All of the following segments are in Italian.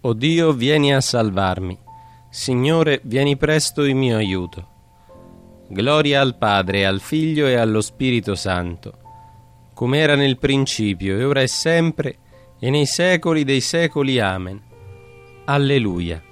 O Dio, vieni a salvarmi. Signore, vieni presto in mio aiuto. Gloria al Padre, al Figlio e allo Spirito Santo, come era nel principio, e ora e sempre, e nei secoli dei secoli. Amen. Alleluia.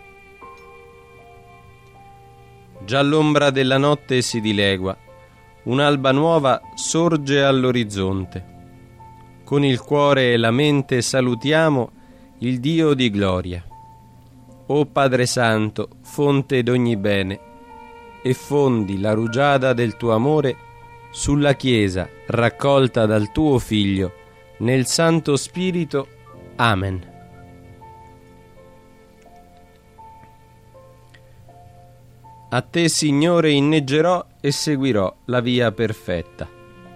Già l'ombra della notte si dilegua, un'alba nuova sorge all'orizzonte. Con il cuore e la mente salutiamo il Dio di gloria. O Padre Santo, fonte d'ogni bene, e fondi la rugiada del tuo amore sulla Chiesa raccolta dal tuo Figlio nel Santo Spirito. Amen. A te, Signore, inneggerò e seguirò la via perfetta.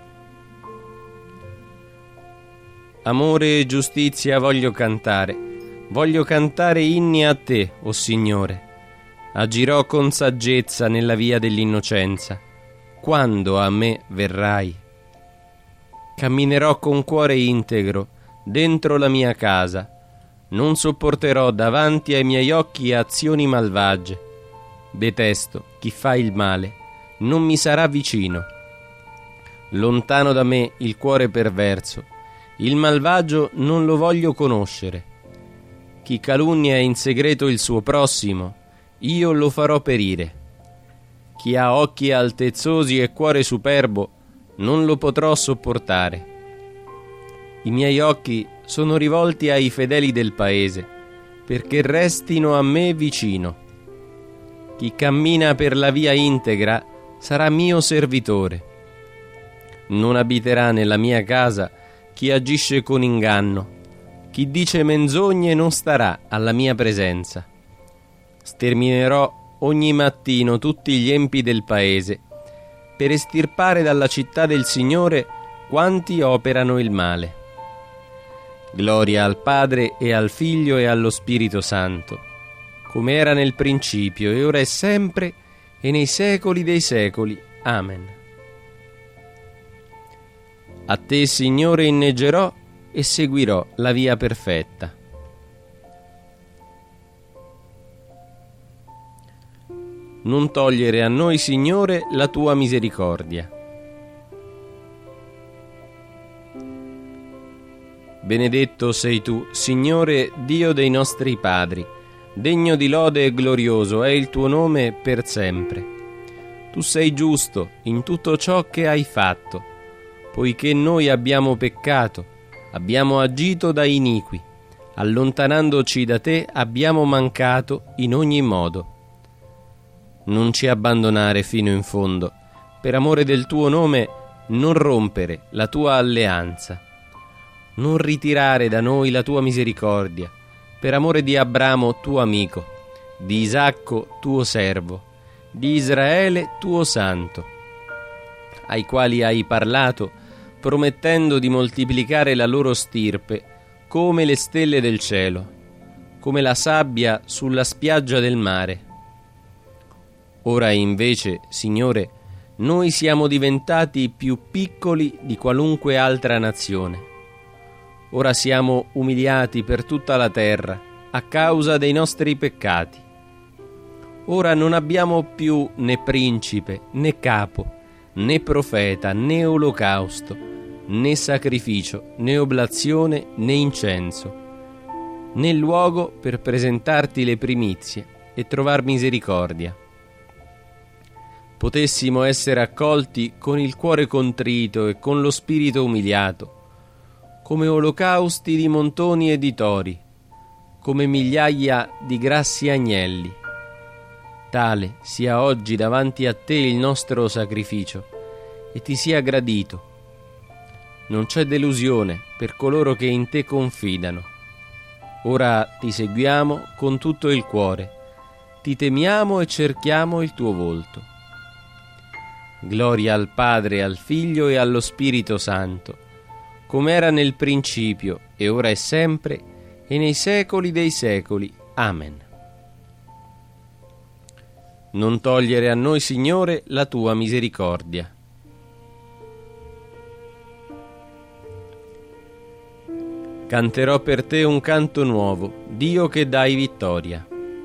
Amore e giustizia voglio cantare inni a te, o Signore. Agirò con saggezza nella via dell'innocenza, quando a me verrai. Camminerò con cuore integro dentro la mia casa, non sopporterò davanti ai miei occhi azioni malvagie. Detesto chi fa il male, non mi sarà vicino. Lontano da me il cuore perverso, il malvagio non lo voglio conoscere. Chi calunnia in segreto il suo prossimo, io lo farò perire. Chi ha occhi altezzosi e cuore superbo, non lo potrò sopportare. I miei occhi sono rivolti ai fedeli del paese, perché restino a me vicino. Chi cammina per la via integra sarà mio servitore. Non abiterà nella mia casa chi agisce con inganno. Chi dice menzogne non starà alla mia presenza. Sterminerò ogni mattino tutti gli empi del paese, per estirpare dalla città del Signore quanti operano il male. Gloria al Padre e al Figlio e allo Spirito Santo, come era nel principio, e ora e sempre, e nei secoli dei secoli. Amen. A te, Signore, inneggerò e seguirò la via perfetta. Non togliere a noi, Signore, la tua misericordia. Benedetto sei tu, Signore, Dio dei nostri padri. Degno di lode e glorioso è il tuo nome per sempre. Tu sei giusto in tutto ciò che hai fatto, poiché noi abbiamo peccato, abbiamo agito da iniqui, allontanandoci da te abbiamo mancato in ogni modo. Non ci abbandonare fino in fondo, per amore del tuo nome non rompere la tua alleanza. Non ritirare da noi la tua misericordia, per amore di Abramo tuo amico, di Isacco tuo servo, di Israele tuo santo, ai quali hai parlato, promettendo di moltiplicare la loro stirpe come le stelle del cielo, come la sabbia sulla spiaggia del mare. Ora invece, Signore, noi siamo diventati più piccoli di qualunque altra nazione. Ora siamo umiliati per tutta la terra a causa dei nostri peccati. Ora non abbiamo più né principe, né capo, né profeta, né olocausto, né sacrificio, né oblazione, né incenso, né luogo per presentarti le primizie e trovar misericordia. Potessimo essere accolti con il cuore contrito e con lo spirito umiliato, come olocausti di montoni e di tori, come migliaia di grassi agnelli. Tale sia oggi davanti a te il nostro sacrificio, e ti sia gradito. Non c'è delusione per coloro che in te confidano. Ora ti seguiamo con tutto il cuore, ti temiamo e cerchiamo il tuo volto. Gloria al Padre, al Figlio e allo Spirito Santo, come era nel principio, e ora e sempre, e nei secoli dei secoli. Amen. Non togliere a noi, Signore, la tua misericordia. Canterò per te un canto nuovo, Dio che dai vittoria.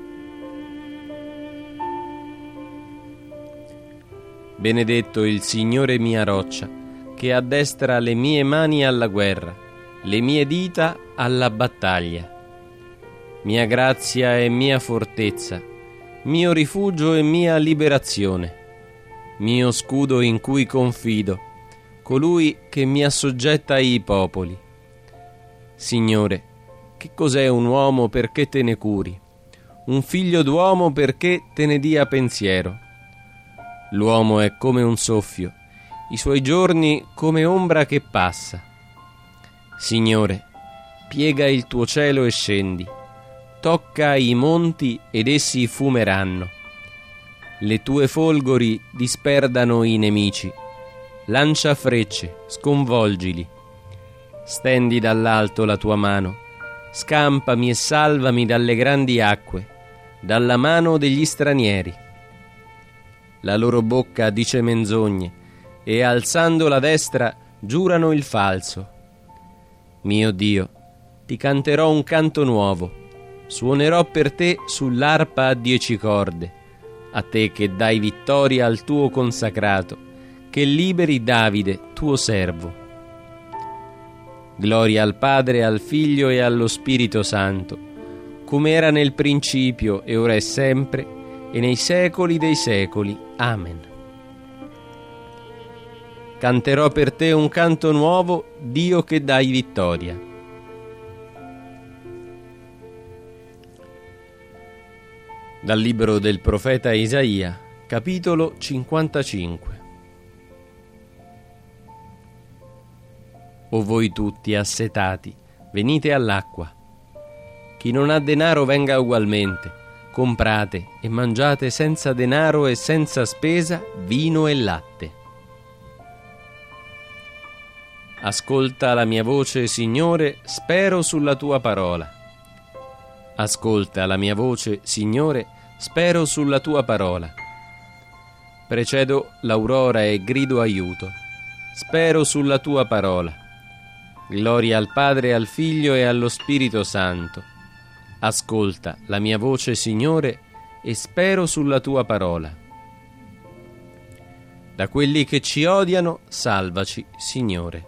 Benedetto il Signore mia roccia, che addestra le mie mani alla guerra, le mie dita alla battaglia. Mia grazia e mia fortezza, mio rifugio e mia liberazione, mio scudo in cui confido, colui che mi assoggetta ai popoli. Signore, che cos'è un uomo perché te ne curi? Un figlio d'uomo perché te ne dia pensiero? L'uomo è come un soffio, i suoi giorni come ombra che passa. Signore, piega il tuo cielo e scendi, tocca i monti ed essi fumeranno. Le tue folgori disperdano i nemici, lancia frecce, sconvolgili. Stendi dall'alto la tua mano, scampami e salvami dalle grandi acque, dalla mano degli stranieri. La loro bocca dice menzogne, e alzando la destra giurano il falso. Mio Dio, ti canterò un canto nuovo, suonerò per te sull'arpa a 10 corde, a te che dai vittoria al tuo consacrato, che liberi Davide, tuo servo. Gloria al Padre, al Figlio e allo Spirito Santo, come era nel principio e ora è sempre, e nei secoli dei secoli. Amen. Canterò per te un canto nuovo, Dio che dai vittoria. Dal libro del profeta Isaia, capitolo 55. O voi tutti assetati, venite all'acqua. Chi non ha denaro venga ugualmente, comprate e mangiate senza denaro e senza spesa vino e latte. Ascolta la mia voce, Signore, spero sulla tua parola. Ascolta la mia voce, Signore, spero sulla tua parola. Precedo l'aurora e grido aiuto. Spero sulla tua parola. Gloria al Padre, al Figlio e allo Spirito Santo. Ascolta la mia voce, Signore, e spero sulla tua parola. Da quelli che ci odiano, salvaci, Signore.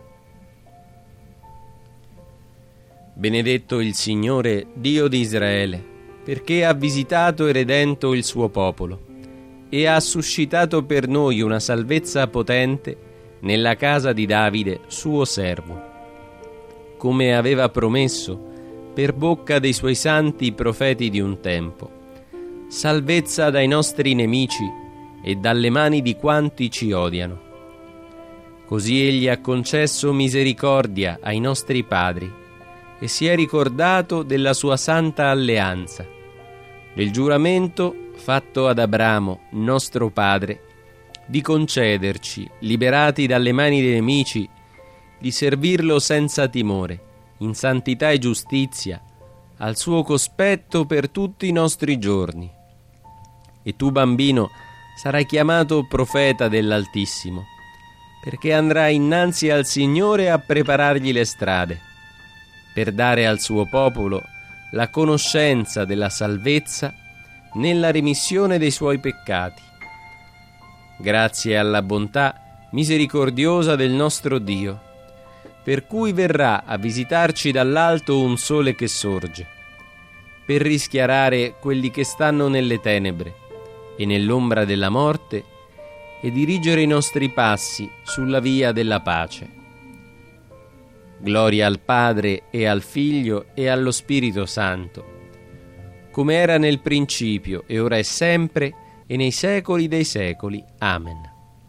Benedetto il Signore, Dio di Israele, perché ha visitato e redento il suo popolo e ha suscitato per noi una salvezza potente nella casa di Davide, suo servo, come aveva promesso per bocca dei suoi santi profeti di un tempo, salvezza dai nostri nemici e dalle mani di quanti ci odiano. Così egli ha concesso misericordia ai nostri padri e si è ricordato della sua santa alleanza, del giuramento fatto ad Abramo, nostro padre, di concederci, liberati dalle mani dei nemici, di servirlo senza timore, in santità e giustizia, al suo cospetto per tutti i nostri giorni. E tu, bambino, sarai chiamato profeta dell'Altissimo, perché andrai innanzi al Signore a preparargli le strade, per dare al suo popolo la conoscenza della salvezza nella remissione dei suoi peccati. Grazie alla bontà misericordiosa del nostro Dio, per cui verrà a visitarci dall'alto un sole che sorge, per rischiarare quelli che stanno nelle tenebre e nell'ombra della morte e dirigere i nostri passi sulla via della pace. Gloria al Padre e al Figlio e allo Spirito Santo, come era nel principio e ora è sempre e nei secoli dei secoli. Amen.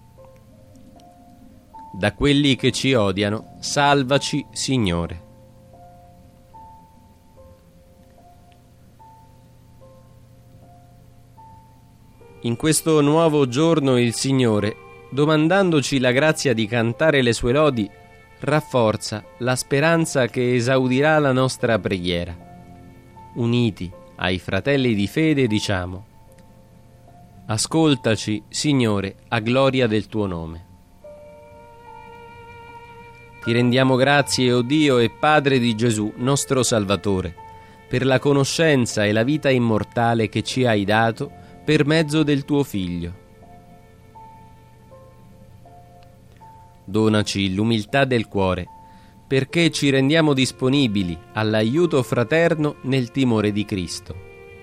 Da quelli che ci odiano, salvaci, Signore. In questo nuovo giorno il Signore, domandandoci la grazia di cantare le sue lodi, rafforza la speranza che esaudirà la nostra preghiera. Uniti ai fratelli di fede diciamo: ascoltaci, Signore, a gloria del tuo nome. Ti rendiamo grazie, o Dio e Padre di Gesù, nostro Salvatore, per la conoscenza e la vita immortale che ci hai dato per mezzo del tuo Figlio. Donaci l'umiltà del cuore, perché ci rendiamo disponibili all'aiuto fraterno nel timore di Cristo.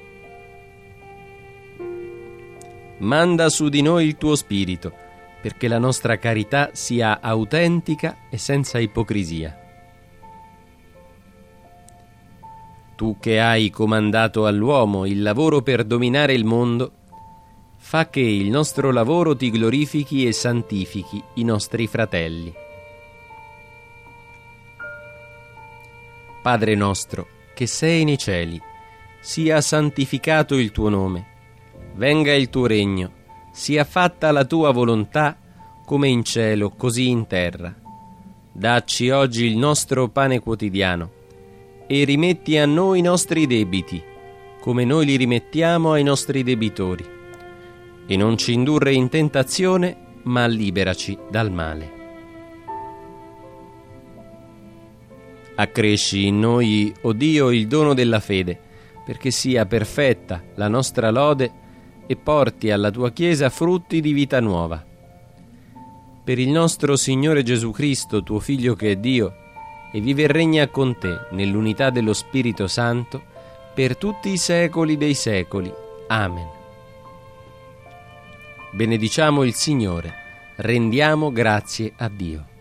Manda su di noi il tuo Spirito, perché la nostra carità sia autentica e senza ipocrisia. Tu che hai comandato all'uomo il lavoro per dominare il mondo, fa che il nostro lavoro ti glorifichi e santifichi i nostri fratelli. Padre nostro, che sei nei cieli, sia santificato il tuo nome, venga il tuo regno, sia fatta la tua volontà, come in cielo, così in terra. Dacci oggi il nostro pane quotidiano, e rimetti a noi i nostri debiti, come noi li rimettiamo ai nostri debitori. E non ci indurre in tentazione, ma liberaci dal male. Accresci in noi, o Dio, il dono della fede, perché sia perfetta la nostra lode e porti alla tua Chiesa frutti di vita nuova. Per il nostro Signore Gesù Cristo, tuo Figlio che è Dio, e vive e regna con te nell'unità dello Spirito Santo, per tutti i secoli dei secoli. Amen. Benediciamo il Signore, rendiamo grazie a Dio.